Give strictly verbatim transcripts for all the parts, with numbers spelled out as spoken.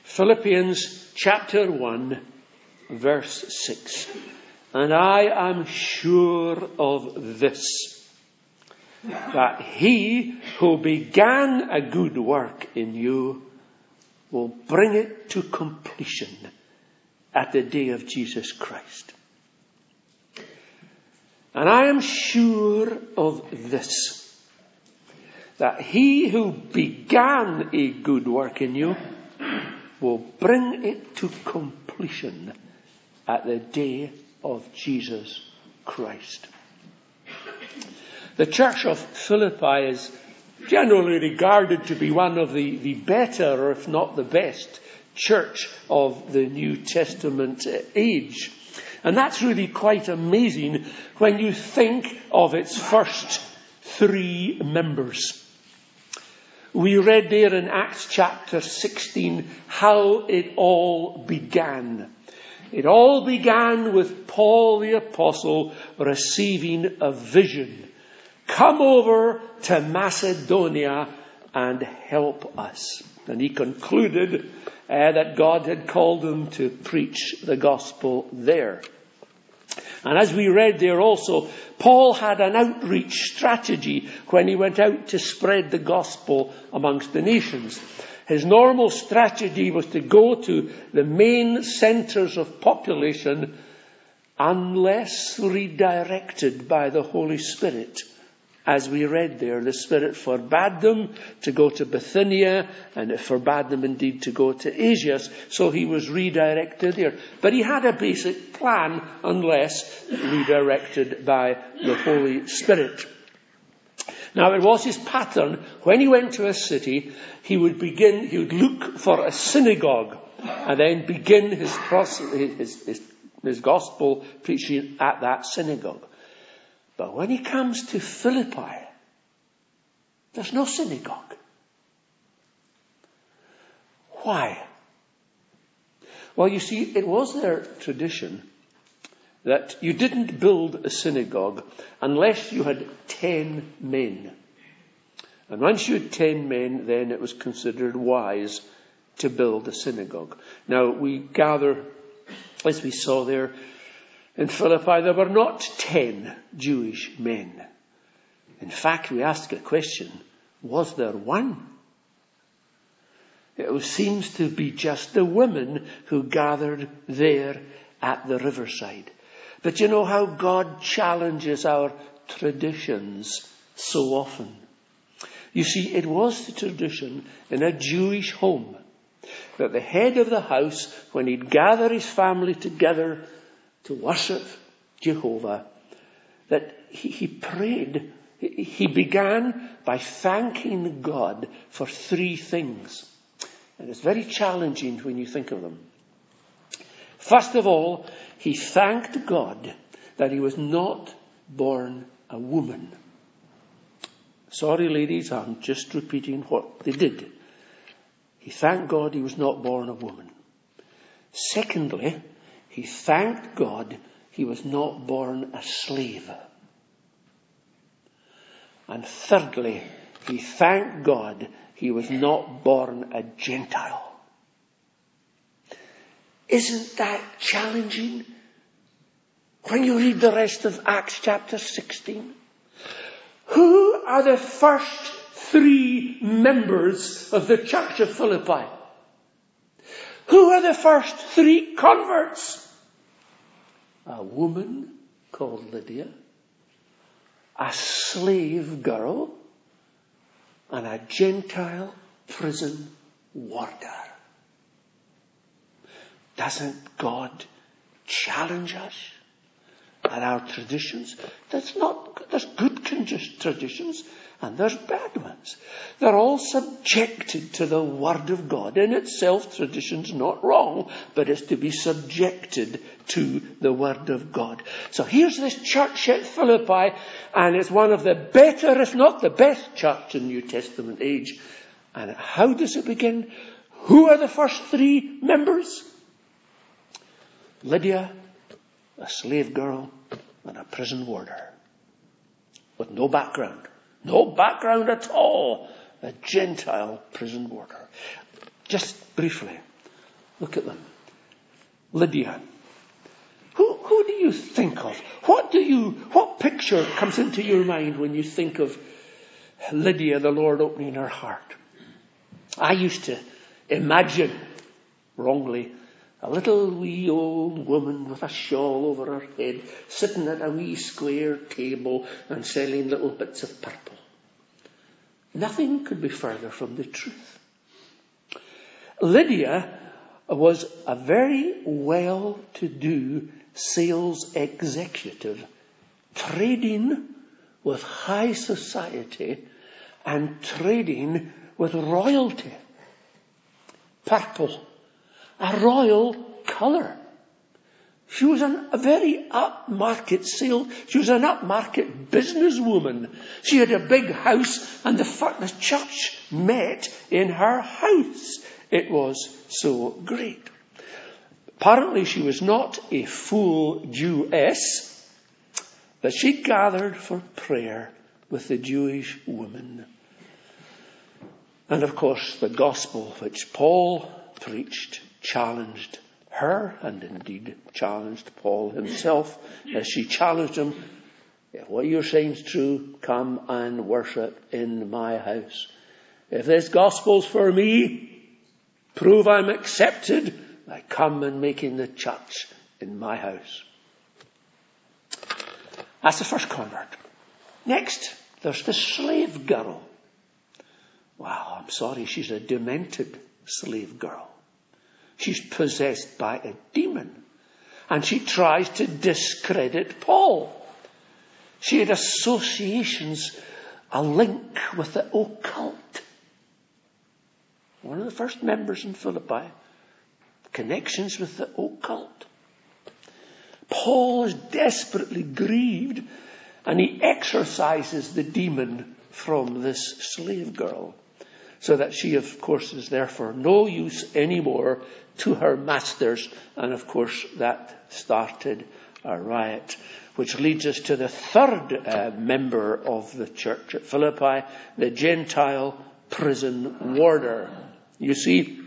Philippians chapter one, verse six. And I am sure of this, that he who began a good work in you will bring it to completion at the day of Jesus Christ. And I am sure of this, that he who began a good work in you will bring it to completion at the day of Jesus Christ. The church of Philippi is generally regarded to be one of the, the better, or if not the best, church of the New Testament age. And that's really quite amazing when you think of its first three members. We read there in Acts chapter sixteen how it all began. It all began with Paul the Apostle receiving a vision. Come over to Macedonia and help us. And he concluded uh, that God had called him to preach the gospel there. And as we read there also, Paul had an outreach strategy when he went out to spread the gospel amongst the nations. His normal strategy was to go to the main centres of population unless redirected by the Holy Spirit. As we read there, the Spirit forbade them to go to Bithynia, and it forbade them indeed to go to Asia. So he was redirected there. But he had a basic plan unless redirected by the Holy Spirit. Now it was his pattern, when he went to a city, he would begin, he would look for a synagogue and then begin his, his, his, his gospel preaching at that synagogue. But when he comes to Philippi, there's no synagogue. Why? Well, you see, it was their tradition that you didn't build a synagogue unless you had ten men. And once you had ten men, then it was considered wise to build a synagogue. Now, we gather, as we saw there, in Philippi, there were not ten Jewish men. In fact, we ask a question, was there one? It seems to be just the women who gathered there at the riverside. But you know how God challenges our traditions so often. You see, it was the tradition in a Jewish home that the head of the house, when he'd gather his family together to worship Jehovah, that he, he prayed. He began by thanking God for three things. And it's very challenging when you think of them. First of all, he thanked God that he was not born a woman. Sorry, ladies, I'm just repeating what they did. He thanked God he was not born a woman. Secondly, he thanked God he was not born a slave. And thirdly, he thanked God he was not born a Gentile. Isn't that challenging? When you read the rest of Acts chapter sixteen, who are the first three members of the church of Philippi? Who are the first three converts? A woman called Lydia, a slave girl, and a Gentile prison warder. Doesn't God challenge us at our traditions? That's not, there's good traditions and there's bad ones. They're all subjected to the Word of God. In itself, tradition's not wrong, but it's to be subjected to the Word of God. So here's this church at Philippi, and it's one of the better, if not the best church in the New Testament age. And how does it begin? Who are the first three members? Lydia, a slave girl, and a prison warder. With no background. No background at all. A Gentile prison warder. Just briefly, Look at them. Lydia. Who, who do you think of? What do you, what picture comes into your mind when you think of Lydia, the Lord opening her heart? I used to imagine, wrongly, a little wee old woman with a shawl over her head, sitting at a wee square table and selling little bits of purple. Nothing could be further from the truth. Lydia was a very well-to-do sales executive, trading with high society and trading with royalty. Purple, a royal colour. She was an, a very upmarket sale. She was an upmarket businesswoman. She had a big house, and the, the church met in her house. It was so great. Apparently she was not a full Jewess, but she gathered for prayer with the Jewish women. And of course the gospel which Paul preached challenged her, and indeed challenged Paul himself, as she challenged him, if what you're saying is true, come and worship in my house. If this gospel's for me, prove I'm accepted, I come and making the church in my house. That's the first convert. Next, there's the slave girl. Wow, I'm sorry, she's a demented slave girl. She's possessed by a demon. And she tries to discredit Paul. She had associations, a link with the occult. One of the first members in Philippi. Connections with the occult. Paul is desperately grieved, and he exorcises the demon from this slave girl, so that she, of course, is therefore no use anymore to her masters. And of course that started a riot, which leads us to the third uh, member of the church at Philippi, the Gentile prison warder. You see,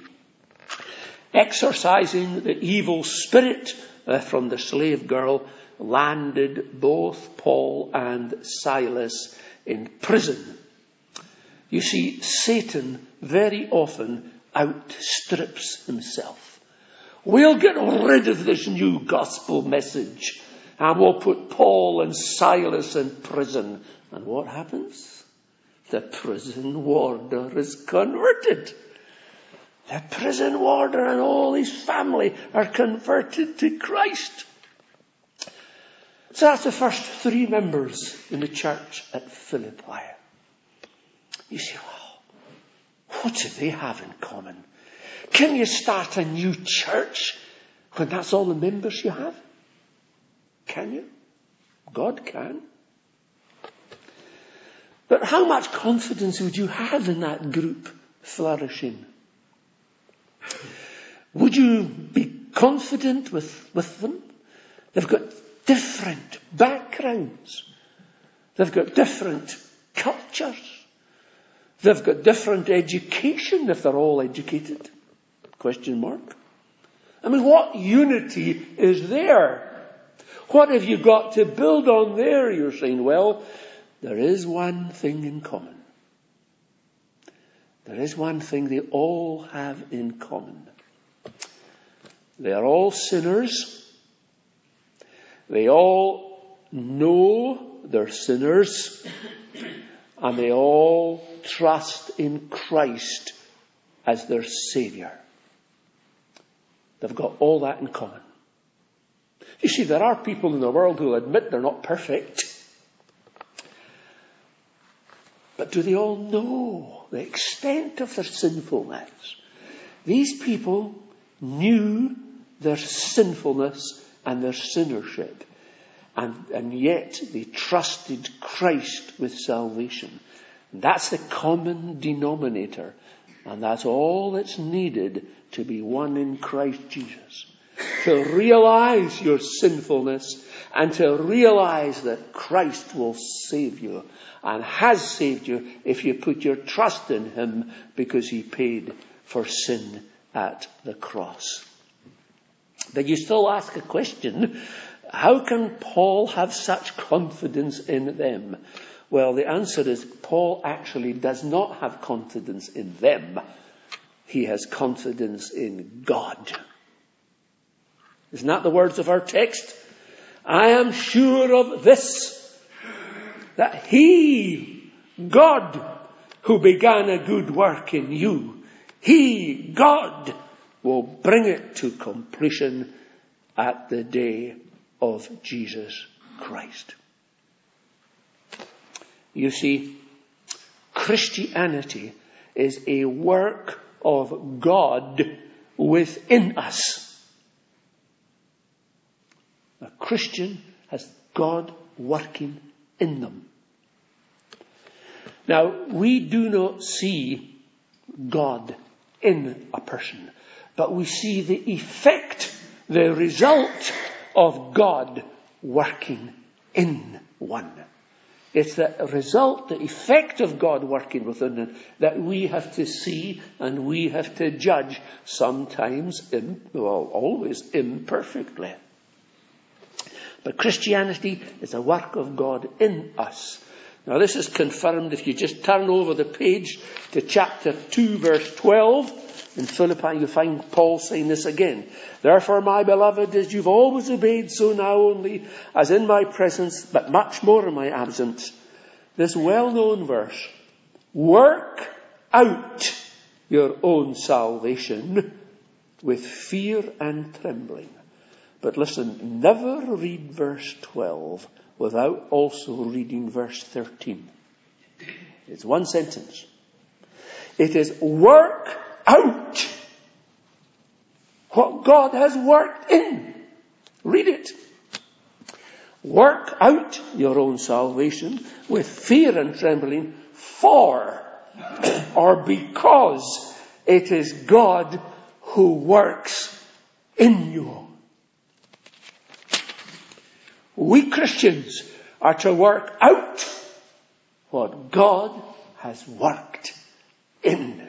exorcising the evil spirit uh, from the slave girl landed both Paul and Silas in prison. You see, Satan very often outstrips himself. We'll get rid of this new gospel message, and we'll put Paul and Silas in prison. And what happens? The prison warder is converted. The prison warder and all his family are converted to Christ. So that's the first three members in the church at Philippi. You say, well, what do they have in common? Can you start a new church when that's all the members you have? Can you? God can. But how much confidence would you have in that group flourishing? Would you be confident with, with them? They've got different backgrounds. They've got different cultures. They've got different education, if they're all educated. Question mark. I mean, what unity is there? What have you got to build on there? You're saying, well, there is one thing in common. There is one thing they all have in common. They are all sinners. They all know they're sinners. And they all trust in Christ as their Saviour. They've got all that in common. You see, there are people in the world who admit they're not perfect. But do they all know the extent of their sinfulness? These people knew their sinfulness and their sinnership. And, and yet they trusted Christ with salvation. And that's the common denominator. And that's all that's needed to be one in Christ Jesus. To realize your sinfulness and to realize that Christ will save you and has saved you if you put your trust in him, because he paid for sin at the cross. But you still ask a question, how can Paul have such confidence in them? Well, the answer is Paul actually does not have confidence in them. He has confidence in God. Isn't that the words of our text? I am sure of this, that he, God, who began a good work in you, he, God, will bring it to completion at the day of Jesus Christ. You see, Christianity is a work of God within us. A Christian has God working in them. Now, we do not see God in a person, but we see the effect, the result of God working in one. It's the result, the effect of God working within it that we have to see and we have to judge, sometimes, im- well, always imperfectly. But Christianity is a work of God in us. Now this is confirmed if you just turn over the page to chapter two, verse twelve. In Philippi you find Paul saying this again. Therefore, my beloved, as you've always obeyed, so now only, as in my presence, but much more in my absence. This well-known verse. Work out your own salvation with fear and trembling. But listen, never read verse twelve without also reading verse thirteen. It's one sentence. It is work out what God has worked in. Read it. Work out your own salvation with fear and trembling, for or because it is God who works in you. We Christians are to work out what God has worked in.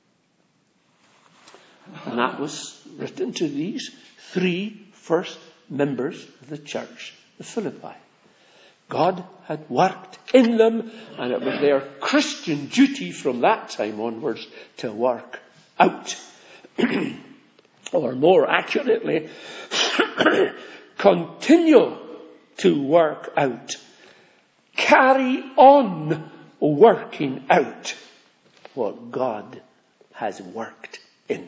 And that was written to these three first members of the church of Philippi. God had worked in them, and it was their Christian duty from that time onwards to work out. Or more accurately, continue to work out. Carry on working out what God has worked in.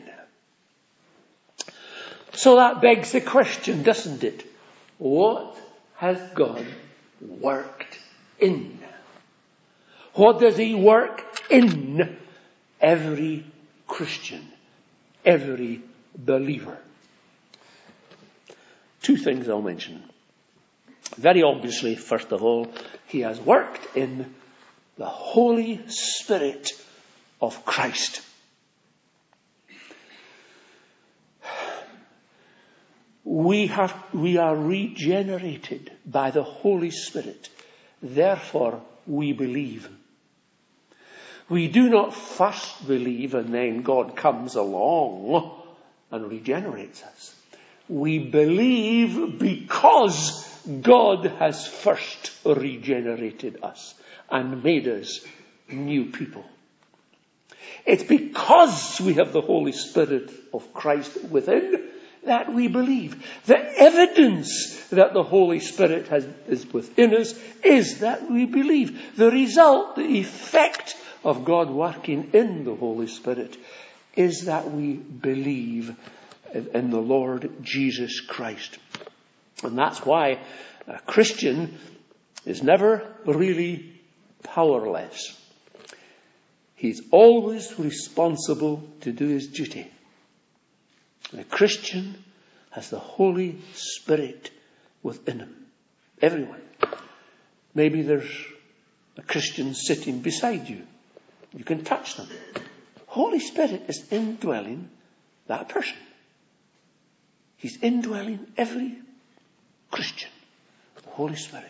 So that begs the question, doesn't it? What has God worked in? What does he work in every Christian, every believer? Two things I'll mention. Very obviously, first of all, he has worked in the Holy Spirit of Christ. We have, we are regenerated by the Holy Spirit. Therefore, we believe. We do not first believe and then God comes along and regenerates us. We believe because God has first regenerated us and made us new people. It's because we have the Holy Spirit of Christ within that we believe. The evidence that the Holy Spirit has, is within us is that we believe. The result, the effect of God working in the Holy Spirit is that we believe in the Lord Jesus Christ. And that's why a Christian is never really powerless. He's always responsible to do his duty. And a Christian has the Holy Spirit within him. Everyone. Maybe there's a Christian sitting beside you. You can touch them. Holy Spirit is indwelling that person. He's indwelling every Christian. The Holy Spirit.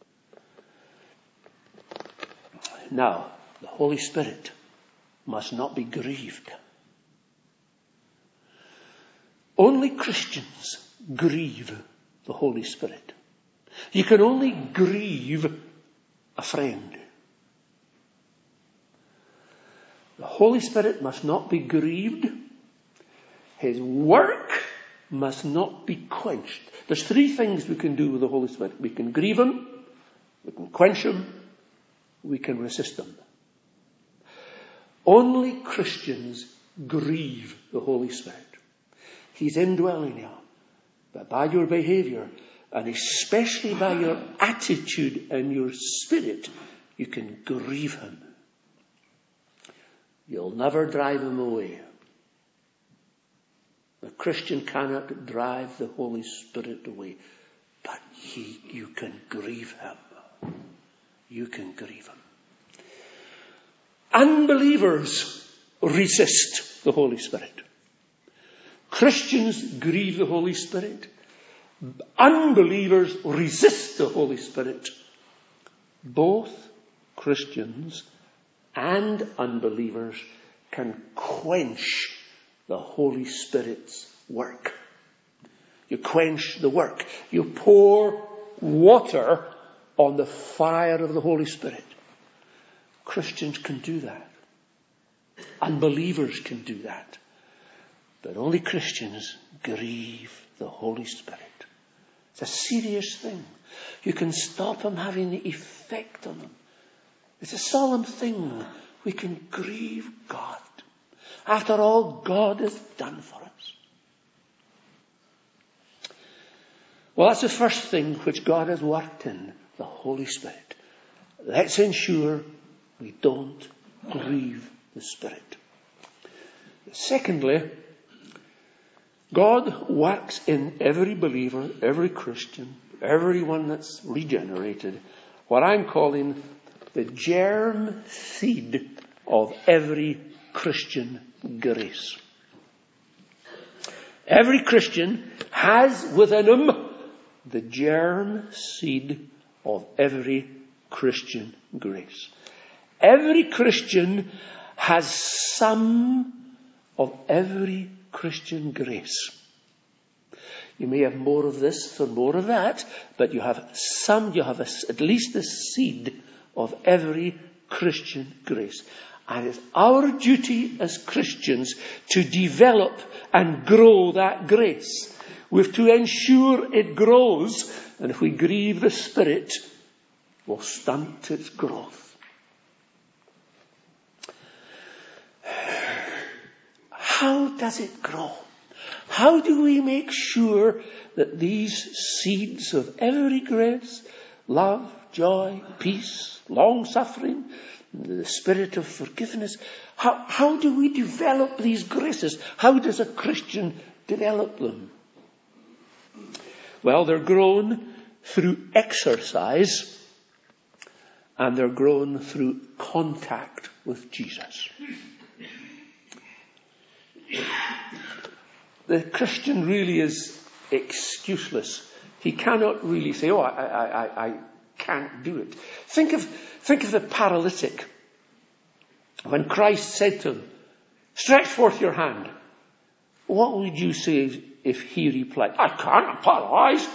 Now, the Holy Spirit must not be grieved. Only Christians grieve the Holy Spirit. You can only grieve a friend. The Holy Spirit must not be grieved. His work must not be quenched. There's three things we can do with the Holy Spirit. We can grieve him, we can quench him, we can resist him. Only Christians grieve the Holy Spirit. He's indwelling you. But by your behavior, and especially by your attitude and your spirit, you can grieve him. You'll never drive him away. The Christian cannot drive the Holy Spirit away, but he, you can grieve him. You can grieve him. Unbelievers resist the Holy Spirit. Christians grieve the Holy Spirit. Unbelievers resist the Holy Spirit. Both Christians and unbelievers can quench the Holy Spirit's work. You quench the work. You pour water on the fire of the Holy Spirit. Christians can do that. Unbelievers can do that. But only Christians grieve the Holy Spirit. It's a serious thing. You can stop him having the effect on them. It's a solemn thing. We can grieve God. After all God has done for us. Well, that's the first thing which God has worked in, the Holy Spirit. Let's ensure we don't grieve the Spirit. Secondly, God works in every believer, every Christian, everyone that's regenerated, what I'm calling the germ seed of every Christian grace. Every Christian has within him the germ seed of every Christian grace. Every Christian has some of every Christian grace. You may have more of this or more of that, but you have some, you have a, at least the seed of every Christian grace. And it's our duty as Christians to develop and grow that grace. We have to ensure it grows, and if we grieve the Spirit, we'll stunt its growth. How does it grow? How do we make sure that these seeds of every grace, love, joy, peace, long-suffering, the spirit of forgiveness, how, how do we develop these graces? How does a Christian develop them? Well, they're grown through exercise, and they're grown through contact with Jesus. The Christian really is excuseless. He cannot really say, oh, I, I, I, I can't do it. Think of, think of the paralytic. When Christ said to him, stretch forth your hand. What would you say if he replied, I can't, I'm paralyzed?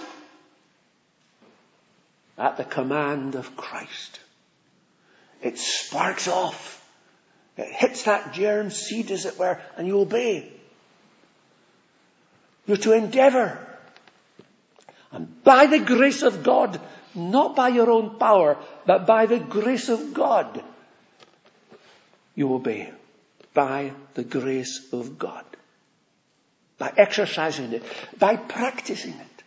At the command of Christ, it sparks off. It hits that germ seed, as it were, and you obey. You're to endeavour. And by the grace of God, not by your own power, but by the grace of God, you obey. By the grace of God. By exercising it. By practicing it.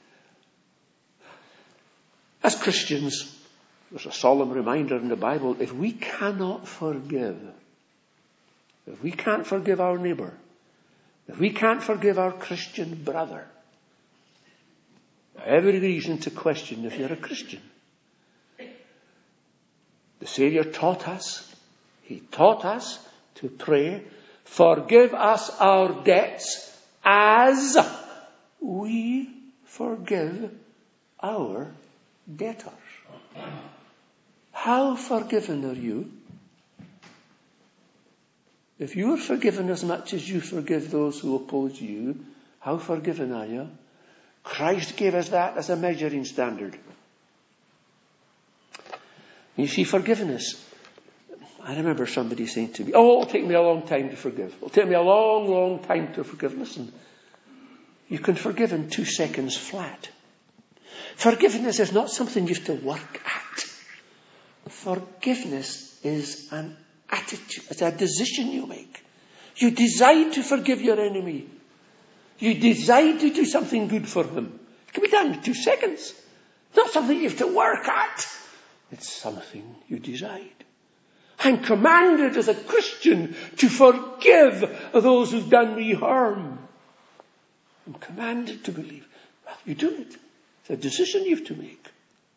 As Christians, there's a solemn reminder in the Bible, if we cannot forgive, if we can't forgive our neighbour, if we can't forgive our Christian brother, every reason to question if you're a Christian. The Saviour taught us, He taught us to pray, forgive us our debts as we forgive our debtors. How forgiven are you? If you are forgiven as much as you forgive those who oppose you, How forgiven are you? Christ gave us that as a measuring standard. You see, forgiveness. I remember somebody saying to me, oh, it'll take me a long time to forgive. It'll take me a long, long time to forgive. Listen, you can forgive in two seconds flat. Forgiveness is not something you have to work at. Forgiveness is an attitude. It's a decision you make. You decide to forgive your enemy. You decide to do something good for him. It can be done in two seconds. It's not something you have to work at. It's something you decide. I'm commanded as a Christian to forgive those who've done me harm. I'm commanded to believe. Well, you do it. It's a decision you have to make.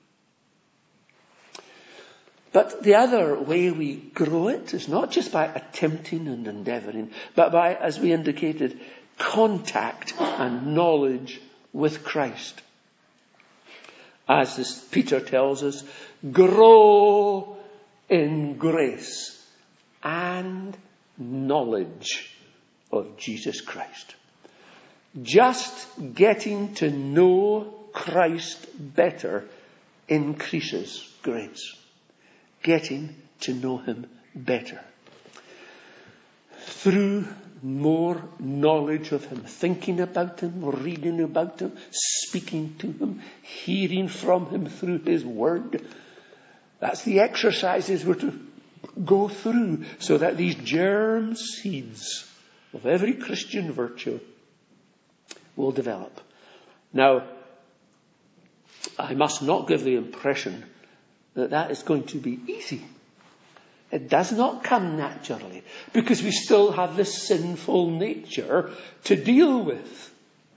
But the other way we grow it is not just by attempting and endeavouring, but by, as we indicated, contact and knowledge with Christ. As this Peter tells us, grow in grace and knowledge of Jesus Christ. Just getting to know Christ better increases grace. Getting to know him better. Through more knowledge of him, thinking about him, reading about him, speaking to him, hearing from him through his word. That's the exercises we're to go through so that these germ seeds of every Christian virtue will develop. Now, I must not give the impression that that is going to be easy. It does not come naturally because we still have this sinful nature to deal with.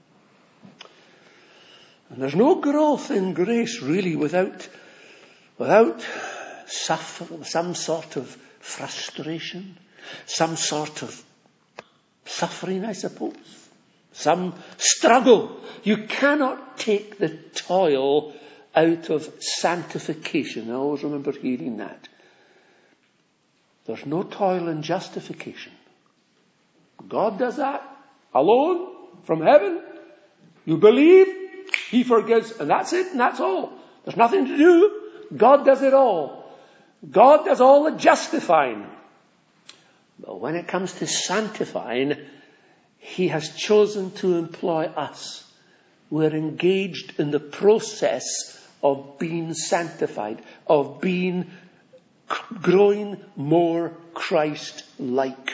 And there's no growth in grace really without, without suffer, some sort of frustration, some sort of suffering, I suppose, some struggle. You cannot take the toil out of sanctification. I always remember hearing that. There's no toil in justification. God does that alone from heaven. You believe, he forgives, and that's it, and that's all. There's nothing to do. God does it all. God does all the justifying. But when it comes to sanctifying, he has chosen to employ us. We're engaged in the process of being sanctified, of being, growing more Christ-like.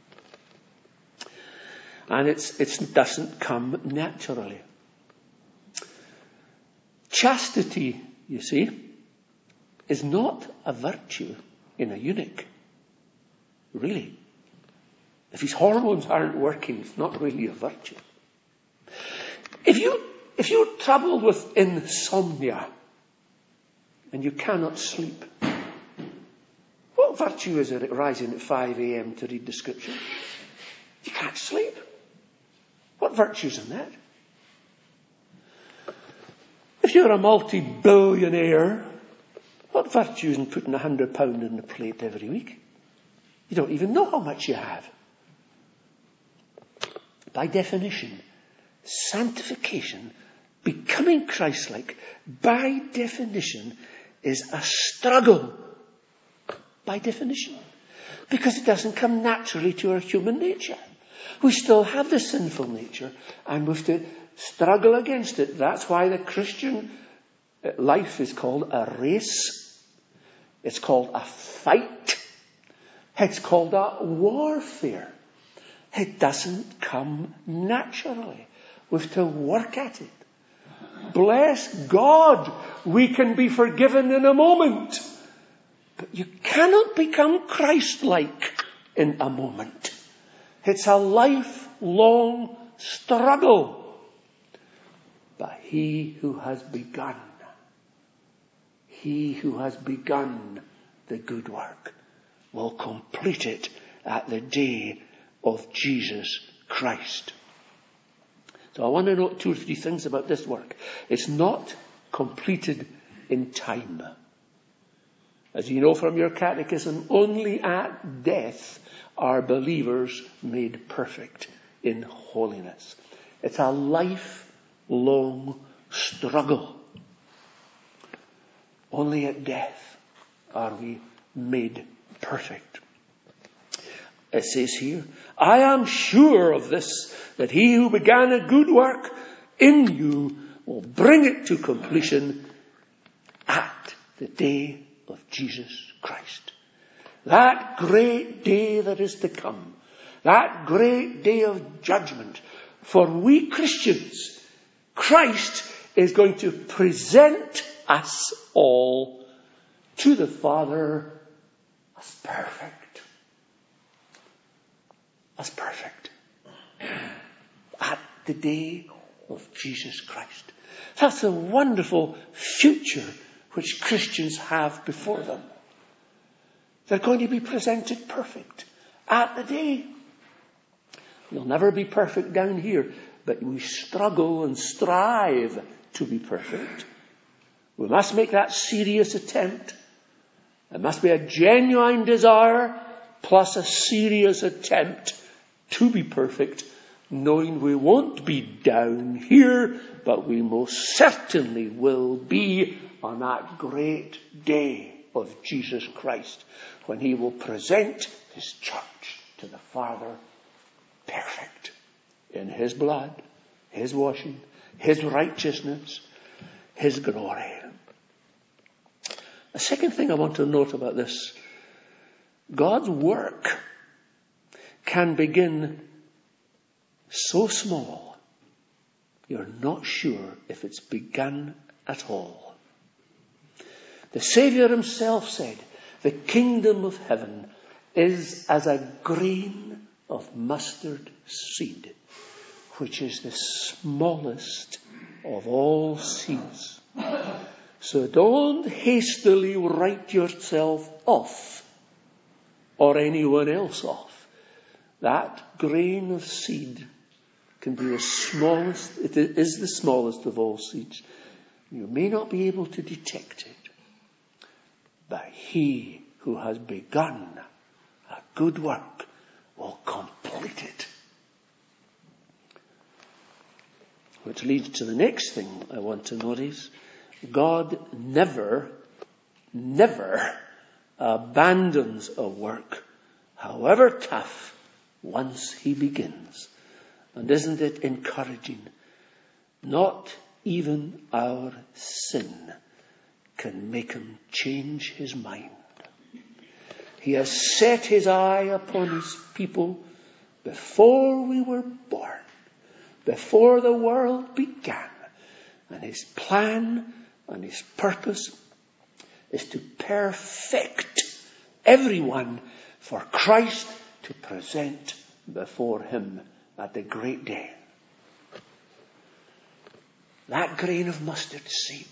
And it's, it's, it doesn't come naturally. Chastity, you see, is not a virtue in a eunuch. Really. If his hormones aren't working, it's not really a virtue. If you, if you're troubled with insomnia and you cannot sleep, what virtue is it rising at five a.m. to read the scripture? You can't sleep. What virtue's in that? If you're a multi-billionaire, what virtue is in putting a hundred pound in the plate every week? You don't even know how much you have. By definition, sanctification, becoming Christ-like, by definition, is a struggle. By definition. Because it doesn't come naturally to our human nature. We still have the sinful nature, and we have to struggle against it. That's why the Christian life is called a race. It's called a fight. It's called a warfare. It doesn't come naturally. We have to work at it. Bless God, we can be forgiven in a moment. But you cannot become Christ-like in a moment. It's a lifelong struggle. But he who has begun, he who has begun the good work will complete it at the day of Jesus Christ. So I want to note two or three things about this work. It's not completed in time. As you know from your catechism, only at death are believers made perfect in holiness. It's a lifelong struggle. Only at death are we made perfect. It says here, I am sure of this, that he who began a good work in you will bring it to completion at the day of Jesus Christ. That great day that is to come. That great day of judgment. For we Christians, Christ is going to present us all to the Father as perfect. As perfect. At the day of Jesus Christ. That's a wonderful future which Christians have before them. They're going to be presented perfect at the day. We'll never be perfect down here, but we struggle and strive to be perfect. We must make that serious attempt. It must be a genuine desire plus a serious attempt to be perfect, knowing we won't be down here, but we most certainly will be on that great day of Jesus Christ, when he will present his church to the Father perfect in his blood, his washing, his righteousness, his glory. The second thing I want to note about this, God's work can begin so small, you're not sure if it's begun at all. The Saviour himself said, the kingdom of heaven is as a grain of mustard seed, which is the smallest of all seeds. So don't hastily write yourself off or anyone else off. That grain of seed can be the smallest, it is the smallest of all seeds. You may not be able to detect it, but he who has begun a good work will complete it. Which leads to the next thing I want to notice. God never, never abandons a work, however tough, once he begins. And isn't it encouraging? Not even our sin can make him change his mind. He has set his eye upon his people before we were born, before the world began. And his plan and his purpose is to perfect everyone for Christ to present before him at the great day. That grain of mustard seed,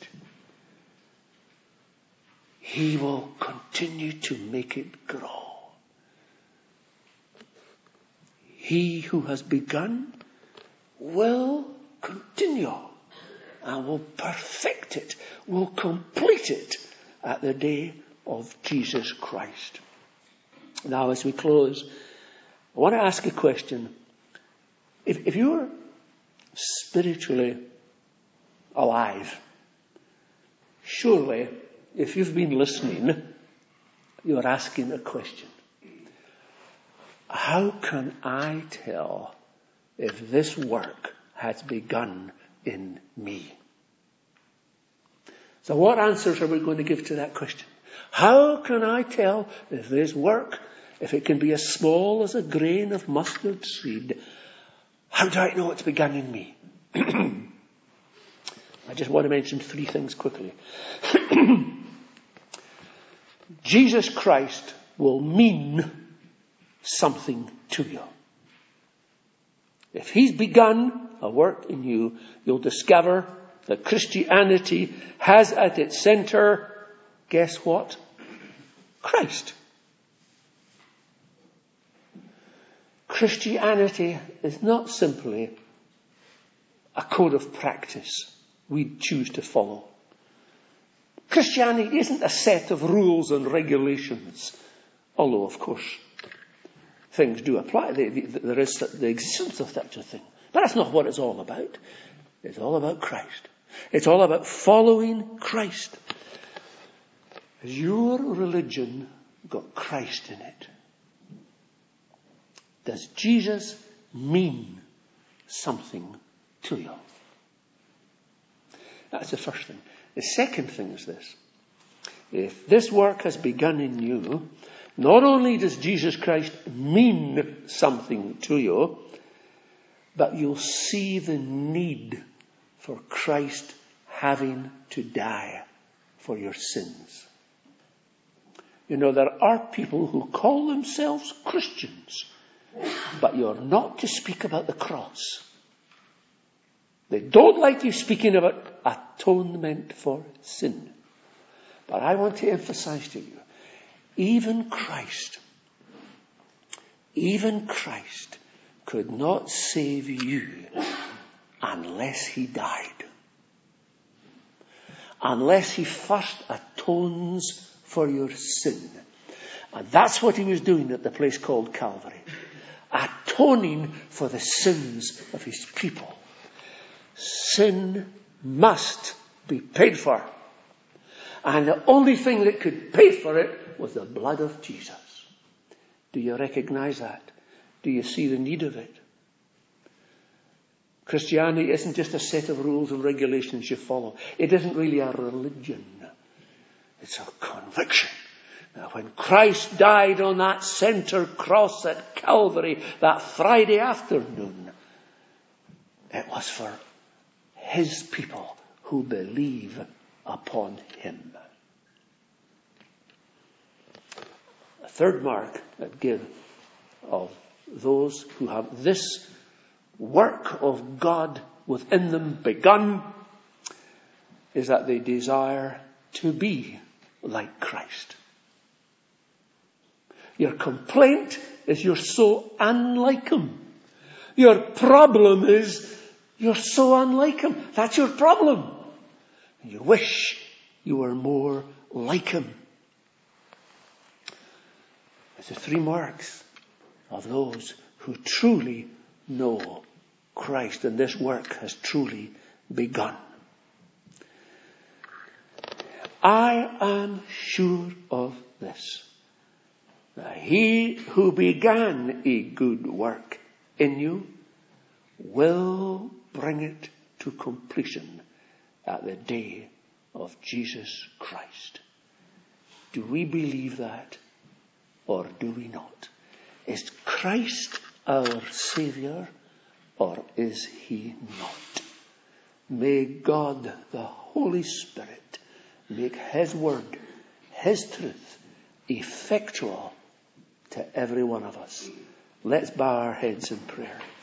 he will continue to make it grow. He who has begun will continue and will perfect it, will complete it at the day of Jesus Christ. Now, as we close, I want to ask a question. If, if you're spiritually alive, surely, if you've been listening, you're asking a question. How can I tell if this work has begun in me? So what answers are we going to give to that question? How can I tell if this work, if it can be as small as a grain of mustard seed, how do I know it's begun in me? I just want to mention three things quickly. Jesus Christ will mean something to you. If he's begun a work in you, you'll discover that Christianity has at its center, guess what? Christ. Christianity is not simply a code of practice we choose to follow. Christianity isn't a set of rules and regulations, although, of course, things do apply. There is the existence of such a thing. But that's not what it's all about. It's all about Christ. It's all about following Christ. Has your religion got Christ in it? Does Jesus mean something to you? That's the first thing. The second thing is this. If this work has begun in you, not only does Jesus Christ mean something to you, but you'll see the need for Christ having to die for your sins. You know, there are people who call themselves Christians, but you're not to speak about the cross. They don't like you speaking about atonement for sin. But I want to emphasize to you, even Christ, even Christ could not save you unless he died. Unless he first atones for your sin. And that's what he was doing at the place called Calvary. Atoning for the sins of his people. Sin must be paid for. And the only thing that could pay for it was the blood of Jesus. Do you recognize that? Do you see the need of it? Christianity isn't just a set of rules and regulations you follow. It isn't really a religion. It's a conviction. Now, when Christ died on that center cross at Calvary that Friday afternoon, it was for his people who believe upon him. The third mark that give of those who have this work of God within them begun is that they desire to be like Christ. Your complaint is you're so unlike him. Your problem is you're so unlike him. That's your problem. You wish you were more like him. There's the three marks of those who truly know Christ, and this work has truly begun. I am sure of this, that he who began a good work in you will bring it to completion at the day of Jesus Christ. Do we believe that, or do we not? Is Christ our Savior, or is he not? May God, the Holy Spirit, make his word, his truth, effectual to every one of us. Let's bow our heads in prayer.